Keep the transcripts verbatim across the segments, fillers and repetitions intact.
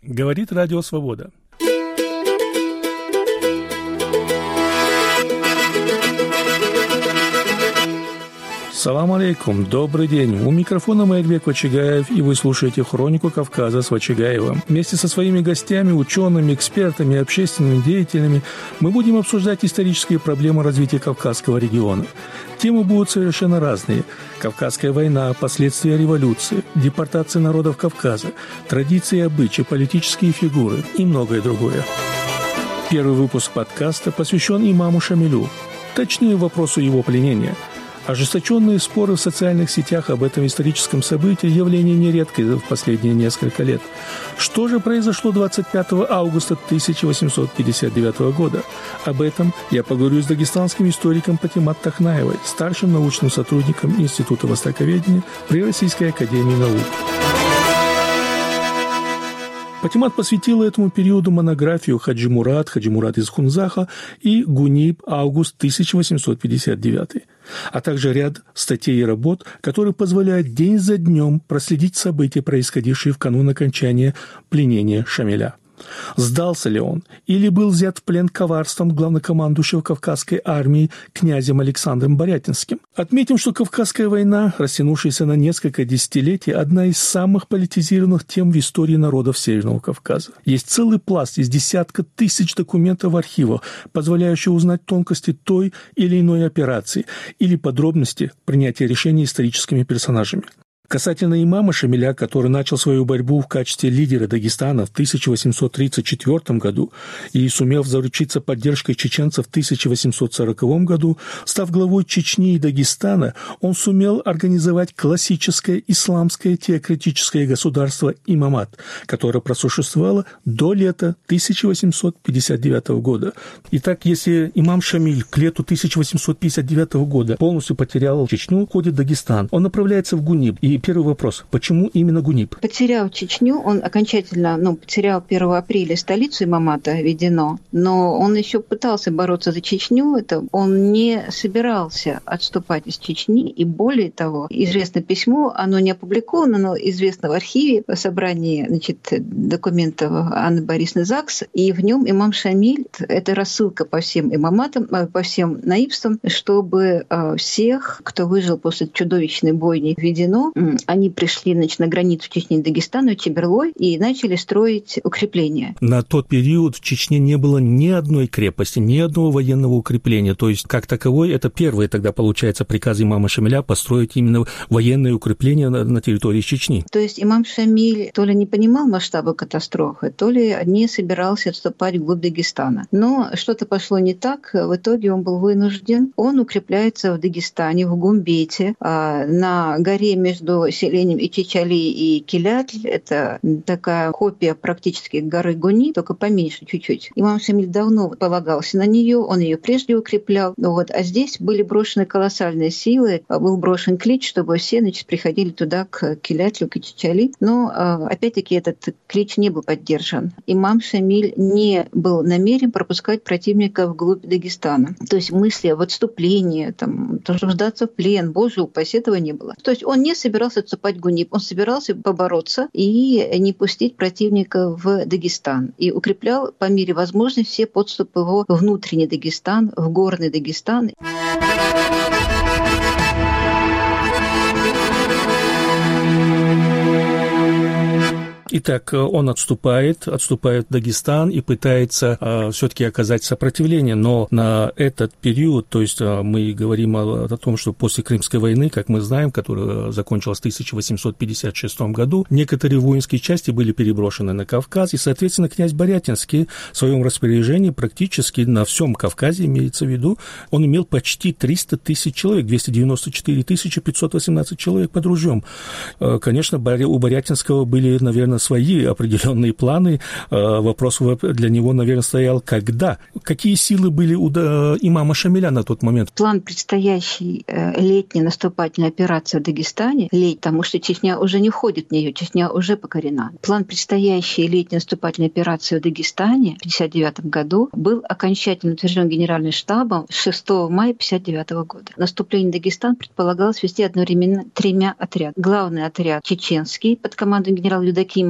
Говорит Радио Свобода. Салам алейкум, добрый день. У микрофона Маирбек Вачигаев, и вы слушаете «Хронику Кавказа» с Вачигаевым. Вместе со своими гостями, учеными, экспертами, общественными деятелями мы будем обсуждать исторические проблемы развития Кавказского региона. Темы будут совершенно разные. Кавказская война, последствия революции, депортация народов Кавказа, традиции и обычаи, политические фигуры и многое другое. Первый выпуск подкаста посвящен имаму Шамилю, точнее вопросу его пленения. Ожесточенные споры в социальных сетях об этом историческом событии – явление нередкое в последние несколько лет. Что же произошло двадцать пятого августа тысяча восемьсот пятьдесят девятого года? Об этом я поговорю с дагестанским историком Патимат Тахнаевой, старшим научным сотрудником Института востоковедения при Российской академии наук. Патимат посвятила этому периоду монографию «Хаджи Мурат», «Хаджи Мурат из Хунзаха» и «Гуниб. Август тысяча восемьсот пятьдесят девятый», а также ряд статей и работ, которые позволяют день за днем проследить события, происходившие в канун окончания пленения Шамиля. Сдался ли он или был взят в плен коварством главнокомандующего Кавказской армии князем Александром Борятинским? Отметим, что Кавказская война, растянувшаяся на несколько десятилетий, одна из самых политизированных тем в истории народов Северного Кавказа. Есть целый пласт из десятка тысяч документов в архивах, позволяющих узнать тонкости той или иной операции или подробности принятия решений историческими персонажами. Касательно имама Шамиля, который начал свою борьбу в качестве лидера Дагестана в тысяча восемьсот тридцать четвёртом году и сумев заручиться поддержкой чеченцев в тысяча восемьсот сороковом году, став главой Чечни и Дагестана, он сумел организовать классическое исламское теократическое государство имамат, которое просуществовало до лета тысяча восемьсот пятьдесят девятого года. Итак, если имам Шамиль к лету тысяча восемьсот пятьдесят девятого года полностью потерял Чечню, уходит в Дагестан, он направляется в Гуниб. И первый вопрос. Почему именно Гуниб? Потерял Чечню, он окончательно, ну, потерял первого апреля столицу имамата Ведено, но он еще пытался бороться за Чечню, это он не собирался отступать из Чечни, и более того, известно письмо, оно не опубликовано, но известно в архиве, в собрании, значит, документов Анны Борисовны Закс, и в нем имам Шамиль, это рассылка по всем имаматам, по всем наибствам, чтобы всех, кто выжил после чудовищной бойни в Ведено, они пришли, значит, на границу Чечни и Дагестана, Чеберлой, и начали строить укрепления. На тот период в Чечне не было ни одной крепости, ни одного военного укрепления. То есть, как таковой, это первый тогда, получается, приказ имама Шамиля построить именно военные укрепления на, на территории Чечни. То есть имам Шамиль то ли не понимал масштаба катастрофы, то ли не собирался отступать вглубь Дагестана. Но что-то пошло не так. В итоге он был вынужден. Он укрепляется в Дагестане, в Гумбете, на горе между селением Ичичали и Килятль. Это такая копия практически горы Гуни, только поменьше чуть-чуть. Имам Шамиль давно полагался на нее, он ее прежде укреплял. Вот. А здесь были брошены колоссальные силы, был брошен клич, чтобы все, значит, приходили туда, к Килятлю, к Ичичали. Но, опять-таки, этот клич не был поддержан. Имам Шамиль не был намерен пропускать противника вглубь Дагестана. То есть мысли об отступлении, там, тоже сдаться в плен, боже упаси, этого не было. То есть он не собирался отступать в Гуниб, он собирался побороться и не пустить противника в Дагестан. И укреплял по мере возможности все подступы в внутренний Дагестан, в горный Дагестан. Итак, он отступает, отступает в Дагестан и пытается э, все-таки оказать сопротивление, но на этот период, то есть э, мы говорим о, о том, что после Крымской войны, как мы знаем, которая закончилась в тысяча восемьсот пятьдесят шестом году, некоторые воинские части были переброшены на Кавказ, и, соответственно, князь Борятинский в своем распоряжении практически на всем Кавказе, имеется в виду, он имел почти триста тысяч человек, двести девяносто четыре тысячи пятьсот восемнадцать человек под ружьем. Э, конечно, у Борятинского были, наверное, свои определенные планы. Вопрос для него, наверное, стоял, когда? Какие силы были у имама Шамиля на тот момент? План предстоящей летней наступательной операции в Дагестане, леть, потому что Чечня уже не входит в нее, Чечня уже покорена. План предстоящей летней наступательной операции в Дагестане в тысяча девятьсот пятьдесят девятом году был окончательно утвержден Генеральным штабом шестого мая тысяча девятьсот пятьдесят девятого года. Наступление в Дагестан предполагалось вести одновременно тремя отрядами. Главный отряд чеченский под командой генерала Юдакима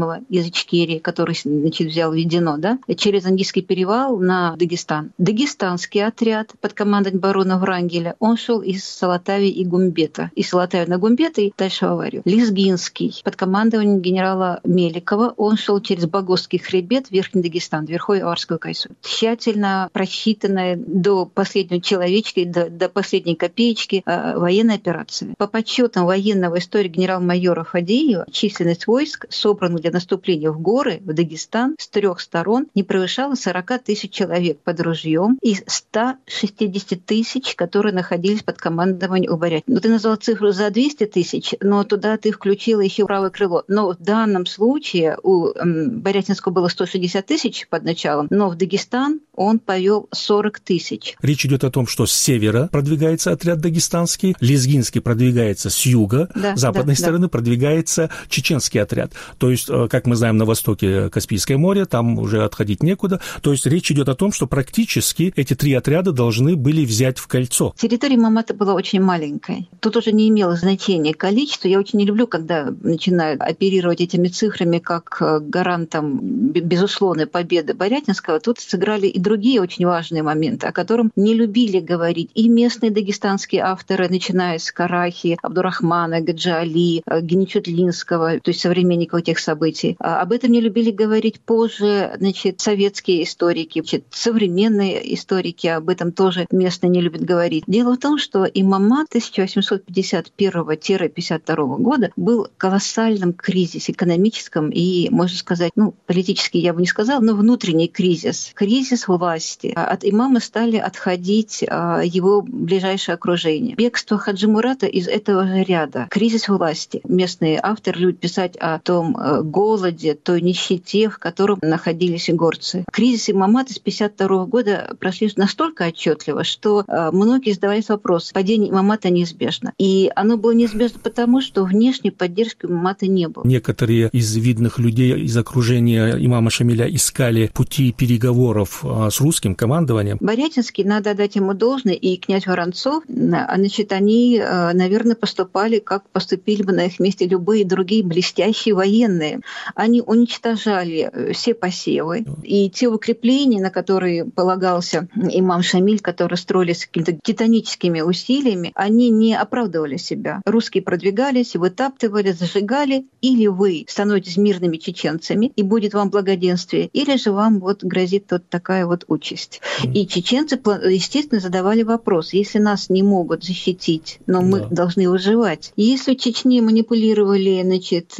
Дакимова из Ичкерии, который, значит, взял Ведено, да, через Ангийский перевал на Дагестан. Дагестанский отряд под командой барона Врангеля, он шел из Салатави и Гумбета. Из Салатави на Гумбет и дальше в Аварию. Лезгинский под командованием генерала Меликова, он шел через Багосский хребет в Верхний Дагестан, Верховье Аварскую Кайсу. Тщательно просчитанная до последнего человечка, до, до последней копеечки э, военная операция. По подсчетам военного историка генерал-майора Фадеева, численность войск, собранных для наступления в горы, в Дагестан, с трех сторон не превышала сорок тысяч человек под ружьем и сто шестьдесят тысяч, которые находились под командованием у Борятина. Ну, ты назвал цифру за двести тысяч, но туда ты включила еще правое крыло. Но в данном случае у эм, Борятинского было сто шестьдесят тысяч под началом, но в Дагестан он повел сорок тысяч. Речь идет о том, что с севера продвигается отряд дагестанский, Лезгинский продвигается с юга, да, с западной да, стороны да. продвигается чеченский отряд. То есть, как мы знаем, на востоке Каспийское море, там уже отходить некуда. То есть речь идет о том, что практически эти три отряда должны были взять в кольцо. Территория Имамата была очень маленькой. Тут уже не имело значения количество. Я очень не люблю, когда начинают оперировать этими цифрами как гарантом безусловной победы Борятинского. Тут сыграли и другие очень важные моменты, о котором не любили говорить и местные дагестанские авторы, начиная с Карахи, Абдурахмана, Гаджи Али, Геничутлинского, то есть современников этих событий. Об этом не любили говорить позже, значит, советские историки, значит, современные историки об этом тоже местно не любят говорить. Дело в том, что Имамат тысяча восемьсот пятьдесят первого — пятьдесят второго года был в колоссальном кризисе экономическом и, можно сказать, ну, политический я бы не сказала, но внутренний кризис. Кризис власти. От имама стали отходить его ближайшее окружение. Бегство Хаджи Мурата из этого же ряда. Кризис власти. Местные авторы любят писать о том голоде, той нищете, в котором находились горцы. Кризис Имамата с пятьдесят второго года прошли настолько отчетливо, что многие задавались вопросом: падение Имамата неизбежно. И оно было неизбежно потому, что внешней поддержки Имамата не было. Некоторые из видных людей из окружения имама Шамиля искали пути переговоров с русским командованием. Борятинский, надо отдать ему должное, и князь Воронцов, значит, они, наверное, поступали, как поступили бы на их месте любые другие блестящие военные. Они уничтожали все посевы, и те укрепления, на которые полагался имам Шамиль, которые строились какими-то титаническими усилиями, они не оправдывали себя. Русские продвигались, вытаптывали, зажигали. Или вы становитесь мирными чеченцами, и будет вам благоденствие, или же вам вот грозит вот такая вот участь. И чеченцы, естественно, задавали вопрос: если нас не могут защитить, но мы да. должны выживать. И если в Чечне манипулировали, значит,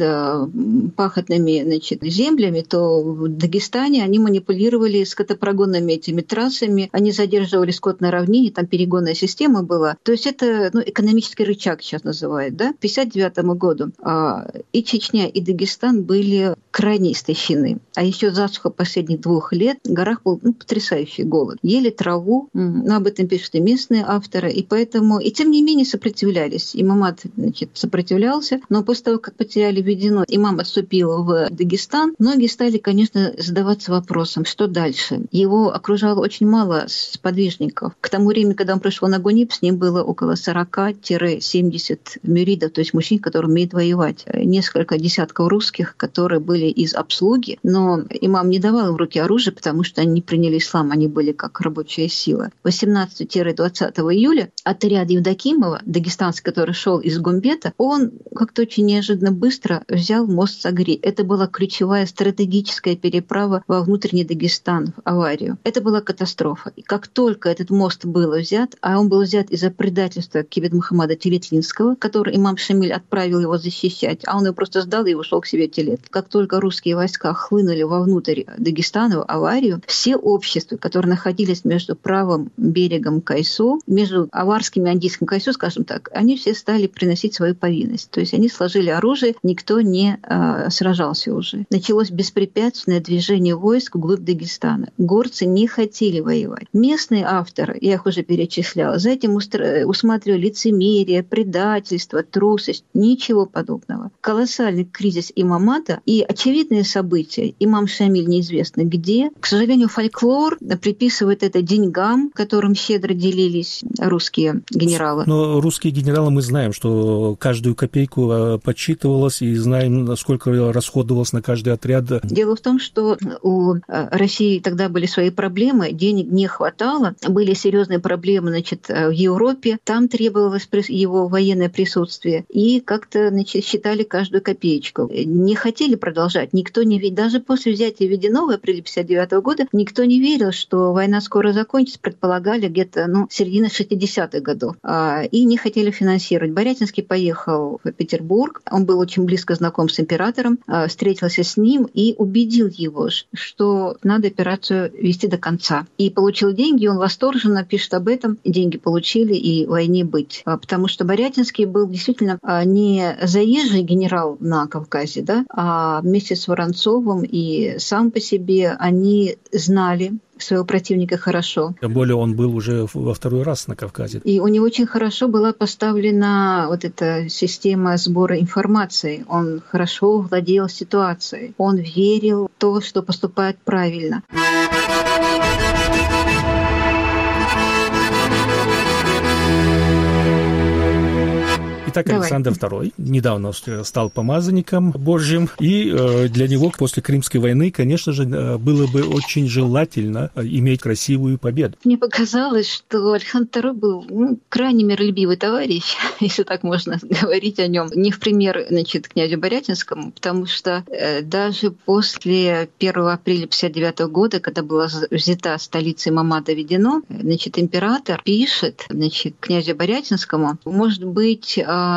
пахотными, значит, землями, то в Дагестане они манипулировали скотопрогонными этими трассами, они задерживали скот на равнине, там перегонная система была. То есть это, ну, экономический рычаг сейчас называют, да? К пятьдесят девятому году а, и Чечня, и Дагестан были крайне истощены. А еще засуха последних двух лет, в горах был, ну, потрясающий голод. Ели траву, ну, об этом пишут и местные авторы, и поэтому, и тем не менее сопротивлялись. Имамат, значит, сопротивлялся, но после того, как потеряли Ведено, имам отступил в Дагестан, многие стали, конечно, задаваться вопросом, что дальше. Его окружало очень мало сподвижников. К тому времени, когда он пришел на Гуниб, с ним было около сорок-семьдесят мюридов, то есть мужчин, которые умеют воевать. Несколько десятков русских, которые были из обслуги, но имам не давал им в руки оружие, потому что они не приняли ислам, они были как рабочая сила. восемнадцатого-двадцатого июля отряд Евдокимова, дагестанский, который шел из Гумбета, он как-то очень неожиданно быстро взял мост Сагри. Это была ключевая стратегическая переправа во внутренний Дагестан, в Аварию. Это была катастрофа. И как только этот мост был взят, а он был взят из-за предательства Кибет Мухаммада Телетлинского, который имам Шамиль отправил его защищать, а он его просто сдал и ушел к себе в Телет. Как только русские войска хлынули вовнутрь Дагестана, в Аварию, все общества, которые находились между правым берегом Кайсу, между аварским и андийским Кайсу, скажем так, они все стали приносить свою повинность. То есть они сложили оружие, никто не э, сражался уже. Началось беспрепятственное движение войск вглубь Дагестана. Горцы не хотели воевать. Местные авторы, я их уже перечисляла, за этим устро... усматривали лицемерие, предательство, трусость. Ничего подобного. Колоссальный кризис имамата и очевидные события. Имам Шамиль неизвестно где. К сожалению, фольклор приписывает это деньгам, которым щедро делились русские генералы. Но русские генералы, мы знаем, что каждую копейку подсчитывалось, и знаем, насколько расходовалось на каждый отряд? Дело в том, что у России тогда были свои проблемы, денег не хватало, были серьезные проблемы, значит, в Европе, там требовалось его военное присутствие, и как-то, значит, считали каждую копеечку. Не хотели продолжать, никто не верил, даже после взятия Веденова в апреле пятьдесят девятого года никто не верил, что война скоро закончится, предполагали где-то, ну, середина шестидесятых годов, и не хотели финансировать. Борятинский поехал в Петербург, он был очень близко знаком с императором, встретился с ним и убедил его, что надо операцию вести до конца. И получил деньги, он восторженно пишет об этом, деньги получили и войне быть. Потому что Борятинский был действительно не заезжий генерал на Кавказе, да, а вместе с Воронцовым и сам по себе они знали своего противника хорошо. Тем более он был уже во второй раз на Кавказе. И у него очень хорошо была поставлена вот эта система сбора информации. Он хорошо владел ситуацией. Он верил в то, что поступает правильно. Итак, Давай. Александр второй недавно стал помазанником Божьим, и э, для него после Крымской войны, конечно же, было бы очень желательно иметь красивую победу. Мне показалось, что Александр второй был ну, крайне миролюбивый товарищ, если так можно говорить о нем. Не в пример, значит, князю Борятинскому, потому что э, даже после первого апреля пятьдесят девятого года, когда была взята столица Мамада Ведено, значит, император пишет, значит, князю Борятинскому, может быть,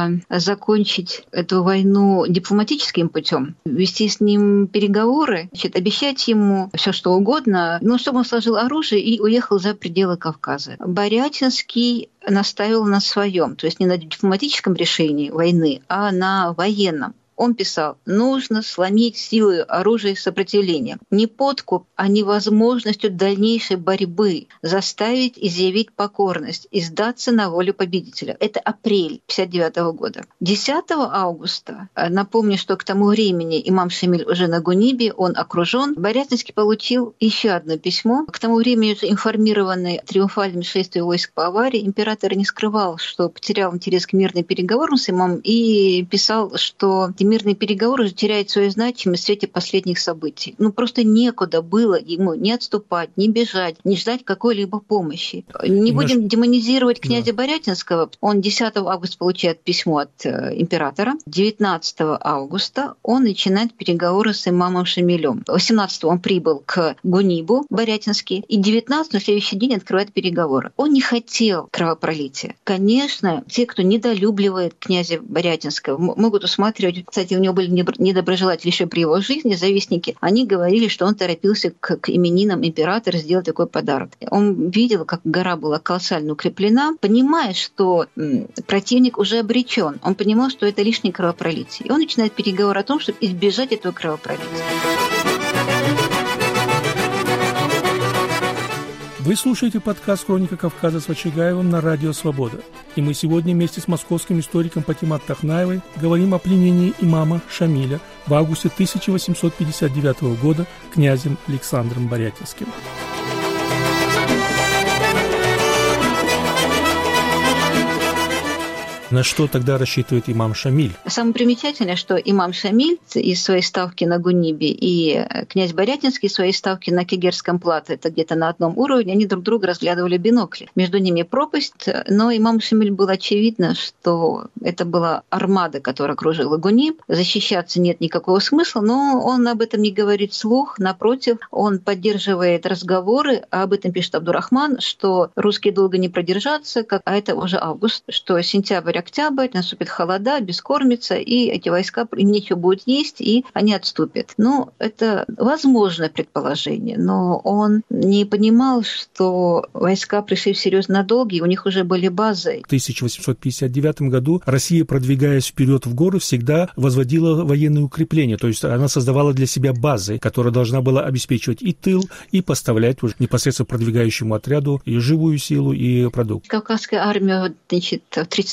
закончить эту войну дипломатическим путем, вести с ним переговоры, значит, обещать ему все что угодно, но чтобы он сложил оружие и уехал за пределы Кавказа. Борятинский настаивал на своем, то есть не на дипломатическом решении войны, а на военном. Он писал, нужно сломить силой оружия сопротивления. Не подкуп, а невозможностью дальнейшей борьбы заставить изъявить покорность и сдаться на волю победителя. Это апрель пятьдесят девятого года. десятого августа, напомню, что к тому времени имам Шамиль уже на Гунибе, он окружен, Борятинский получил еще одно письмо. К тому времени, уже информированный о триумфальном шествии войск по аварии, император не скрывал, что потерял интерес к мирным переговорам с имамом и писал, что мирные переговоры уже теряют свою значимость в свете последних событий. Ну, просто некуда было ему не отступать, не бежать, не ждать какой-либо помощи. Не Наш... будем демонизировать князя да. Борятинского. Он десятого августа получает письмо от э, императора. девятнадцатого августа он начинает переговоры с имамом Шамилем. восемнадцатого он прибыл к Гунибу, Борятинский, и девятнадцатого, на следующий день, открывает переговоры. Он не хотел кровопролития. Конечно, те, кто недолюбливает князя Борятинского, могут усматривать. Кстати, у него были недоброжелатели еще при его жизни, завистники. Они говорили, что он торопился к, к именинам императора сделать такой подарок. Он видел, как гора была колоссально укреплена, понимая, что м, противник уже обречен. Он понимал, что это лишнее кровопролитие. И он начинает переговоры о том, чтобы избежать этого кровопролития. Вы слушаете подкаст «Хроника Кавказа» с Вачигаевым на радио «Свобода». И мы сегодня вместе с московским историком Патимат Тахнаевой говорим о пленении имама Шамиля в августе тысяча восемьсот пятьдесят девятого года князем Александром Борятинским. На что тогда рассчитывает имам Шамиль? Самое примечательное, что имам Шамиль из своей ставки на Гунибе и князь Борятинский из своей ставки на Кегерском плато, это где-то на одном уровне, они друг друга разглядывали в бинокле. Между ними пропасть, но имам Шамиль было очевидно, что это была армада, которая окружила Гуниб. Защищаться нет никакого смысла, но он об этом не говорит вслух. Напротив, он поддерживает разговоры, а об этом пишет Абдурахман, что русские долго не продержатся, как, а это уже август, что сентябрь, октябрь, наступит холода, бескормица, и эти войска, им нечего будет есть, и они отступят. Ну, это возможное предположение, но он не понимал, что войска пришли всерьез надолго, и у них уже были базы. В тысяча восемьсот пятьдесят девятом году Россия, продвигаясь вперед в горы, всегда возводила военные укрепления, то есть она создавала для себя базы, которая должна была обеспечивать и тыл, и поставлять уже непосредственно продвигающему отряду и живую силу, и продукт. Кавказская армия, значит, в тридцать девятом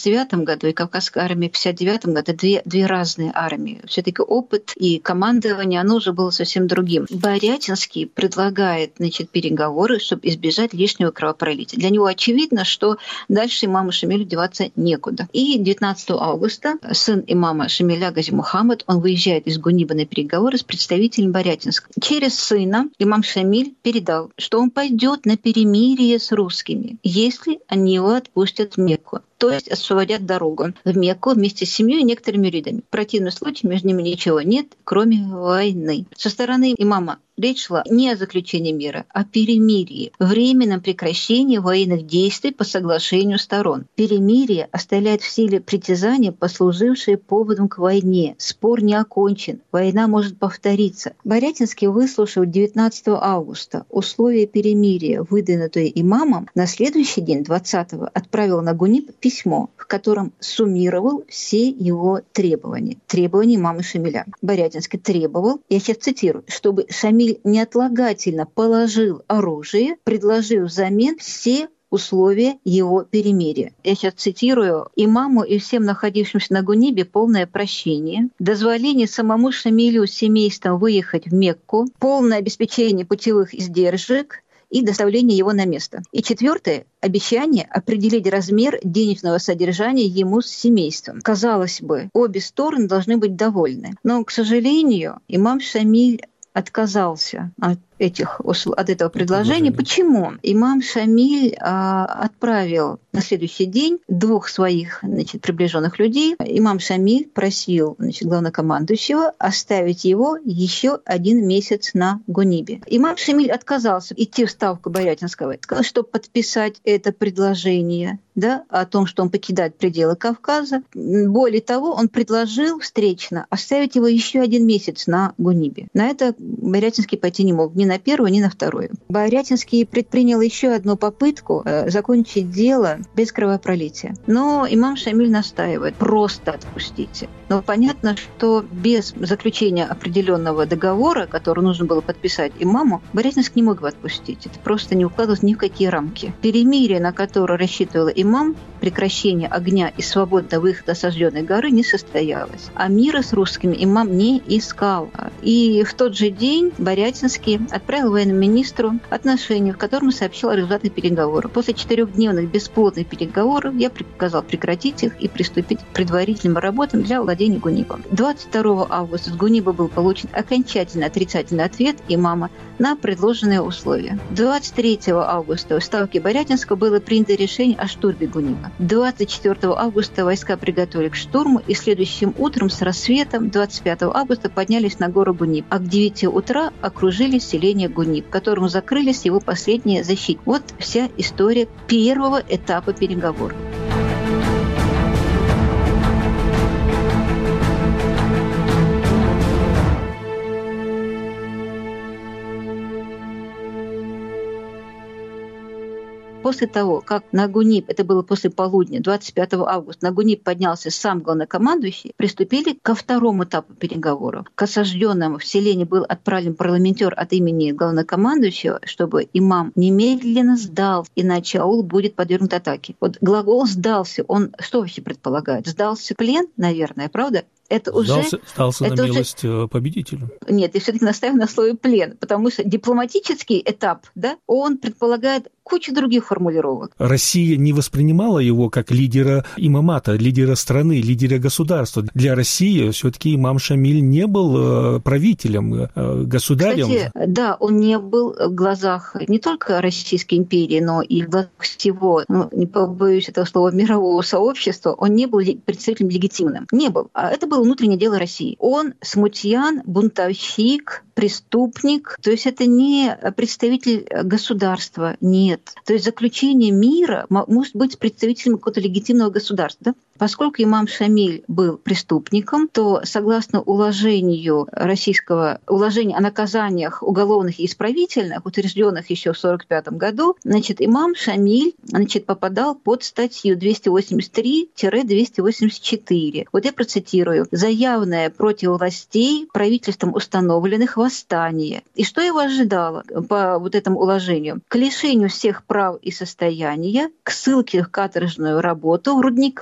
пятом году и Кавказская армия в пятьдесят девятом году — две, две разные армии. Все-таки опыт и командование, оно уже было совсем другим. Борятинский предлагает, значит, переговоры, чтобы избежать лишнего кровопролития. Для него очевидно, что дальше имаму Шамилю деваться некуда. И девятнадцатого августа сын имама Шамиля Гази Мухаммад, он выезжает из Гуниба на переговоры с представителем Борятинска. Через сына имам Шамиль передал, что он пойдет на перемирие с русскими, если они его отпустят в Мекку. То есть освободят дорогу в Мекку вместе с семьей и некоторыми юридами. В противном случае между ними ничего нет, кроме войны. Со стороны имама речь шла не о заключении мира, а о перемирии, временном прекращении военных действий по соглашению сторон. Перемирие оставляет в силе притязания, послужившие поводом к войне. Спор не окончен, война может повториться. Борятинский, выслушав девятнадцатого августа условия перемирия, выдвинутые имамом, на следующий день, двадцатого, отправил на Гуниб письмо, в котором суммировал все его требования. Требования имама Шамиля. Борятинский требовал, я сейчас цитирую, чтобы Шамиль неотлагательно положил оружие, предложив взамен все условия его перемирия. Я сейчас цитирую: «Имаму и всем находившимся на Гунибе полное прощение, дозволение самому Шамилю с семейством выехать в Мекку, полное обеспечение путевых издержек и доставление его на место». И четвертое — обещание определить размер денежного содержания ему с семейством. Казалось бы, обе стороны должны быть довольны. Но, к сожалению, имам Шамиль отказался от этих, от этого предложения. Предложение. Почему? Имам Шамиль а, отправил на следующий день двух своих, значит, приближенных людей. Имам Шамиль просил, значит, главнокомандующего оставить его еще один месяц на Гунибе. Имам Шамиль отказался идти в ставку Борятинского, сказал, чтобы подписать это предложение, да, о том, что он покидает пределы Кавказа. Более того, он предложил встречно оставить его еще один месяц на Гунибе. На это Борятинский пойти не мог, ни на первую, ни на вторую. Борятинский предпринял еще одну попытку э, закончить дело без кровопролития. Но имам Шамиль настаивает: просто отпустите. Но понятно, что без заключения определенного договора, который нужно было подписать имаму, Борятинский не мог его отпустить. Это просто не укладывалось ни в какие рамки. Перемирие, на которое рассчитывал имам, прекращение огня и свободного выхода осажденной горы, не состоялось. А мира с русскими имам не искал. И в тот же день Борятинский отправил военному министру отношение, в котором сообщил о результатах переговоров. После четырехдневных бесплодных переговоров я приказал прекратить их и приступить к предварительным работам для владения Гунибом. двадцать второго августа с Гуниба был получен окончательно отрицательный ответ имама на предложенные условия. двадцать третьего августа в ставке Борятинского было принято решение о штурме Гуниба. двадцать четвёртого августа войска приготовили к штурму, и следующим утром с рассветом двадцать пятого августа поднялись на гору Гуниб, а к девяти утра окружили селение Гуниб, которому закрылись его последние защиты. Вот вся история первого этапа переговоров. После того, как на Гуниб, это было после полудня, двадцать пятого августа, на Гуниб поднялся сам главнокомандующий, приступили ко второму этапу переговоров. К осажденному в селении был отправлен парламентер от имени главнокомандующего, чтобы имам немедленно сдал, иначе аул будет подвергнут атаке. Вот глагол «сдался», он что вообще предполагает? Сдался в плен, наверное, правда? Это сдался, уже, сдался это на уже... милость победителю. Нет, я все-таки настаиваю на слове «плен», потому что дипломатический этап, да, он предполагает кучу других формулировок. Россия не воспринимала его как лидера имамата, лидера страны, лидера государства. Для России все-таки имам Шамиль не был правителем, государем. Кстати, да, он не был в глазах не только Российской империи, но и в глазах всего, ну, не побоюсь этого слова, мирового сообщества, он не был представителем легитимным. Не был. А это было внутреннее дело России. Он смутьян, бунтовщик, преступник. То есть это не представитель государства, нет. То есть заключение мира может быть представителем какого-то легитимного государства. Да? Поскольку имам Шамиль был преступником, то согласно уложению российского, уложению о наказаниях уголовных и исправительных, утвержденных еще в сорок пятом году, значит, имам Шамиль, значит, попадал под статью двести восемьдесят три - двести восемьдесят четыре. Вот я процитирую: «За явное против властей правительством установленных восстание». И что его ожидало по вот этому уложению? К лишению всех прав и состояния, к ссылке в каторжную работу в рудниках на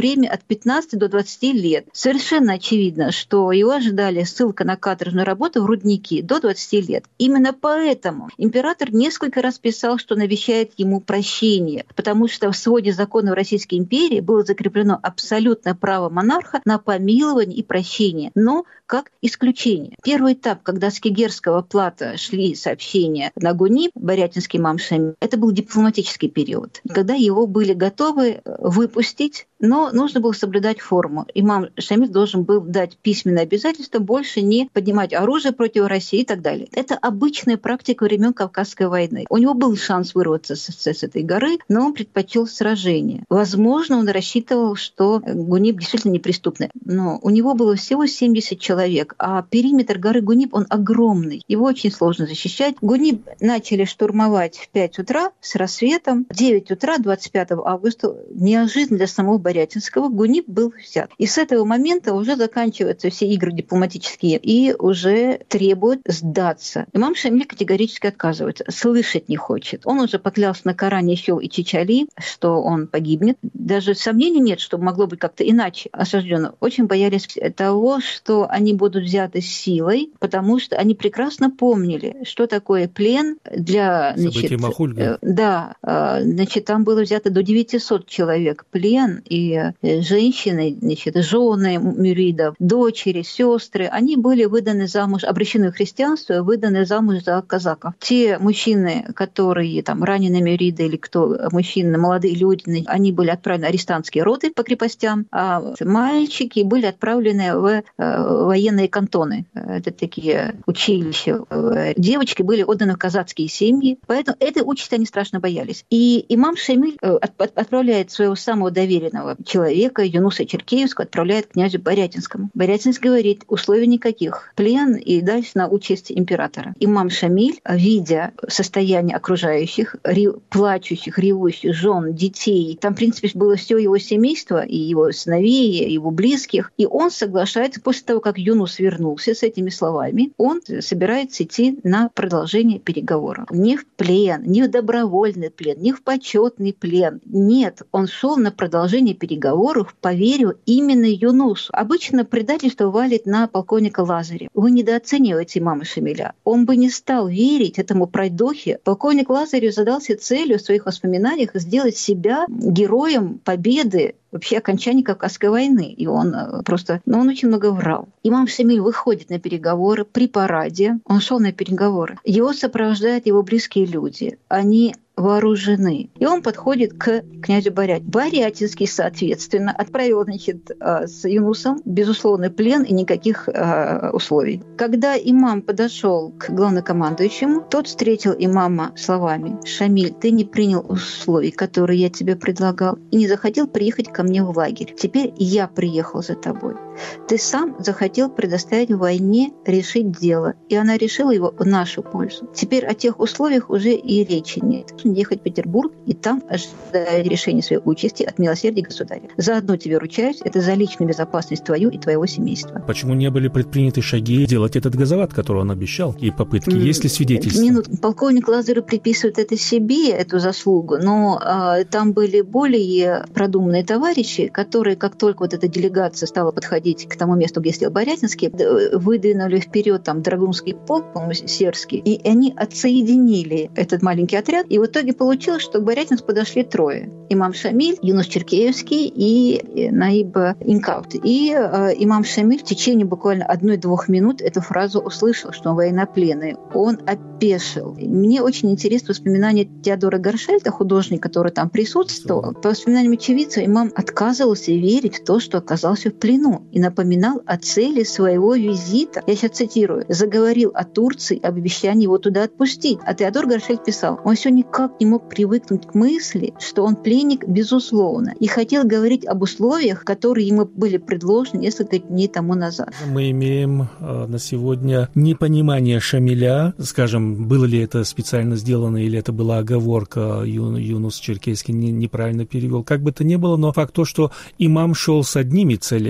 время от пятнадцати до двадцати лет. Совершенно очевидно, что его ожидали ссылка на каторжную работу в рудники до двадцати лет. Именно поэтому император несколько раз писал, что он обещает ему прощение, потому что в своде законов Российской империи было закреплено абсолютное право монарха на помилование и прощение, но как исключение. Первый этап, когда с Кигерского плато шли сообщения на Гуниб, Борятинский имам Шамиль, это был дипломатический период, когда его были готовы выпустить, но нужно было соблюдать форму. Имам Шамиль должен был дать письменное обязательство больше не поднимать оружие против России и так далее. Это обычная практика времен Кавказской войны. У него был шанс вырваться с, с этой горы, но он предпочел сражение. Возможно, он рассчитывал, что Гуниб действительно неприступный. Но у него было всего семьдесят человек, а периметр горы Гуниб, он огромный. Его очень сложно защищать. Гуниб начали штурмовать в пять утра с рассветом. В девять утра двадцать пятого августа неожиданно для самого Борятинского Гуниб был взят. И с этого момента уже заканчиваются все игры дипломатические и уже требуют сдаться. Имам Шамиль категорически отказывается, слышать не хочет. Он уже поклялся на Коране еще и Чичали, что он погибнет. Даже сомнений нет, что могло быть как-то иначе осаждено. Очень боялись того, что они будут взяты силой, потому что они прекрасно помнили, что такое плен для... Значит, Махульга. Да, значит, там было взято до девятисот человек плен, и женщины, значит, жены мюридов, дочери, сестры, они были выданы замуж, обращены в христианство, выданы замуж за казаков. Те мужчины, которые там раненые мюриды или кто, мужчины, молодые люди, они были отправлены в арестантские роты по крепостям, а мальчики были отправлены в военные кантоны. Это такие училища. Девочки были отданы в казацкие семьи, поэтому этой участи они страшно боялись. И имам Шамиль отправляет своего самого доверенного человека, Юнуса Черкеевского, отправляет к князю Борятинскому. Борятинский говорит, условий никаких. Плен и дальше на участь императора. Имам Шамиль, видя состояние окружающих, ре, плачущих, ревущих жен, детей, там, в принципе, было все его семейство, и его сыновей, и его близких, и он соглашается, после того, как Юнус вернулся с этими словами, он собирается идти на продолжение переговоров. Не в плен, не в добровольный плен, не в почетный плен. Нет, он шел на продолжение переговоров по вере именно Юнусу. Обычно предательство валит на полковника Лазаря. Вы недооцениваете имама Шамиля. Он бы не стал верить этому пройдохе. Полковник Лазарев задался целью в своих воспоминаниях сделать себя героем победы, вообще окончания Кавказской войны. И он просто... Ну, он очень много врал. Имам Шамиль выходит на переговоры при параде. Он шел на переговоры. Его сопровождают его близкие люди. Они вооружены. И он подходит к князю Борятину. Борятинский, соответственно, отправил, значит, с Юнусом безусловный плен и никаких э, условий. Когда имам подошел к главнокомандующему, тот встретил имама словами: «Шамиль, ты не принял условий, которые я тебе предлагал, и не захотел приехать ко мне в лагерь. Теперь я приехал за тобой. Ты сам захотел предоставить войне решить дело, и она решила его в нашу пользу. Теперь о тех условиях уже и речи нет. Ехать в Петербург и там ожидать решения своей участи от милосердия государя. Заодно тебе ручаюсь, это за личную безопасность твою и твоего семейства». Почему не были предприняты шаги делать этот газоват, который он обещал, и попытки? Mm. Есть ли свидетельства? Минут. Полковник Лазарев приписывает это себе, эту заслугу, но а, там были более продуманные товарищи, которые, как только вот эта делегация стала подходить к тому месту, где стоял Борятинский, выдвинули вперед там Драгунский полк, по-моему, Серский, и они отсоединили этот маленький отряд, и в итоге получилось, что к Борятинску подошли трое. Имам Шамиль, Юнус Черкеевский и Наиб Инкаут. И э, имам Шамиль в течение буквально одной-двух минут эту фразу услышал, что он военнопленный. Он опешил. Мне очень интересно воспоминания Теодора Горшельта, художника, который там присутствовал. По воспоминаниям очевидцев, имам отказывался верить в то, что оказался в плену, и напоминал о цели своего визита. Я сейчас цитирую. «Заговорил о Турции, об обещании его туда отпустить». А Теодор Горшельт писал: «Он все никак не мог привыкнуть к мысли, что он пленник, безусловно, и хотел говорить об условиях, которые ему были предложены несколько дней тому назад». Мы имеем э, на сегодня непонимание Шамиля, скажем, было ли это специально сделано или это была оговорка, Ю, Юнус Черкейский не, неправильно перевел. Как бы то ни было, но факт то, что имам шел с одними целями,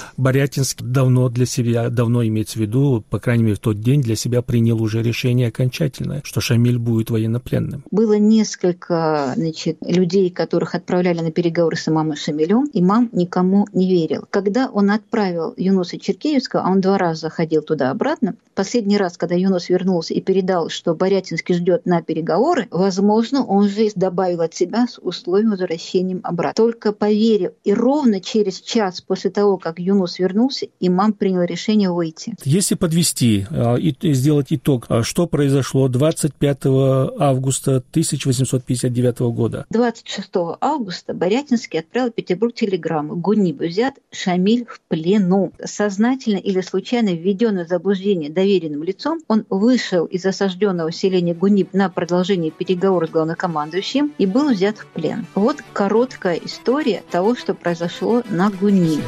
Борятинск давно для себя, давно имеется в виду, по крайней мере, в тот день для себя принял уже решение окончательное, что Шамиль будет военнопленным. Было несколько, значит, людей, которых отправляли на переговоры с имамом Шамилем. Имам никому не верил. Когда он отправил Юнуса Черкеевского, а он два раза ходил туда-обратно, последний раз, когда Юнус вернулся и передал, что Борятинский ждет на переговоры, возможно, он же добавил от себя с условием возвращения обратно. Только поверив, и ровно через час после того, как Юнус вернулся, имам принял решение выйти. Если подвести и сделать итог, что произошло двадцать пятого августа тысяча восемьсот пятьдесят девятого года? двадцать шестого августа Борятинский отправил в Петербург телеграмму: Гуниб взят, Шамиль в плену. Сознательно или случайно введенный в заблуждение доверенным лицом, он вышел из осажденного селения Гуниб на продолжение переговоров с главнокомандующим и был взят в плен. Вот короткая история того, что произошло на Гунибе.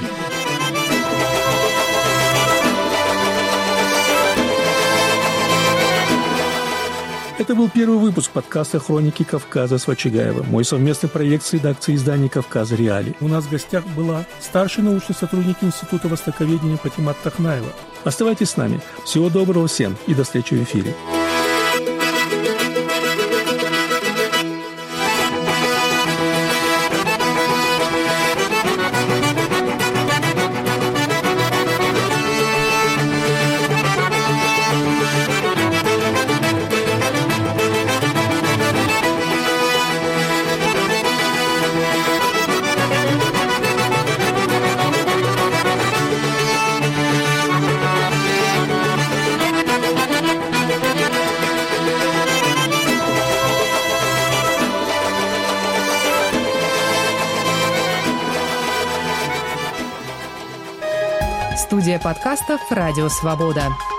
Это был первый выпуск подкаста «Хроники Кавказа» с Вачигаевым, мой совместный проект с редакцией издания «Кавказ Реалии». У нас в гостях была старший научный сотрудник Института востоковедения Патимат Тахнаева. Оставайтесь с нами. Всего доброго всем и до встречи в эфире. Студия подкастов «Радио Свобода».